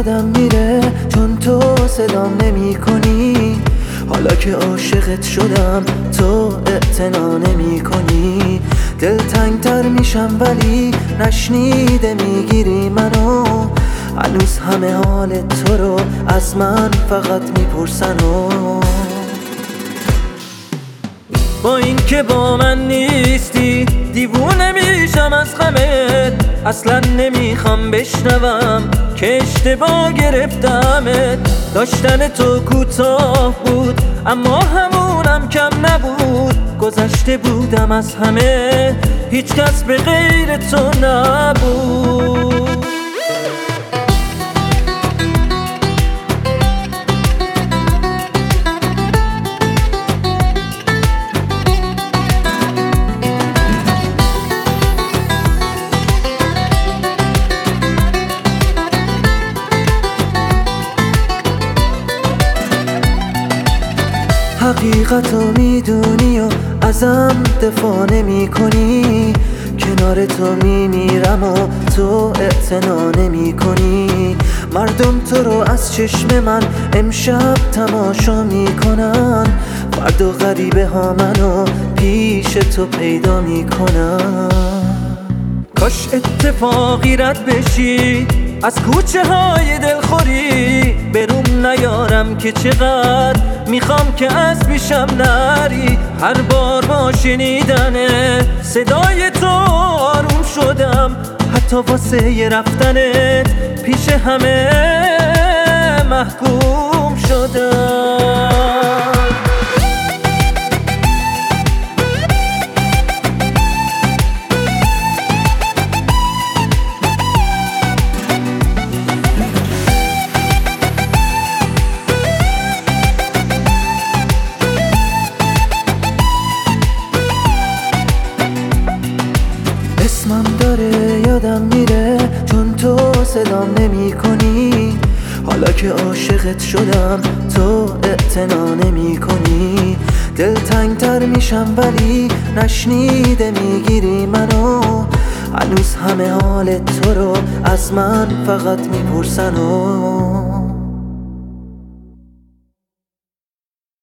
یادم میره چون تو صدام نمی کنی. حالا که عاشقت شدم تو اعتنا نمی کنی. دلتنگتر میشم ولی نشنیده میگیری منو. هنوز همه حال تو رو از من فقط میپرسن با این که با من نیستی دیوونه میشم از غمت. اصلا نمیخوام بشنوم که اشتباه گرفتمت. داشتن تو کوتاه بود اما همونم کم نبود. گذشته بودم از همه هیچ کس به غیر تو نبود. حقیقتو میدونی و ازم دفاع نمی کنی. کنار تو میمیرم و تو اعتنا نمی کنی. مردم تو رو از چشم من امشب تماشا میکنن. فردا غریبه ها منو پیش تو پیدا میکنن. کاش اتفاقی رد بشی از کوچه های دلخوری. بروم نیارم که چقدر میخوام که از پیشم نری. هر بار با شنیدن صدای تو آروم شدم. حتی واسه رفتنت پیش همه محکوم شدم. اسمم داره یادم میره چون تو صدام نمی کنی. حالا که عاشقت شدم تو اعتنا نمی کنی. دلتنگتر میشم ولی نشنیده میگیری منو. هنوز همه حال تو رو از من فقط میپرسن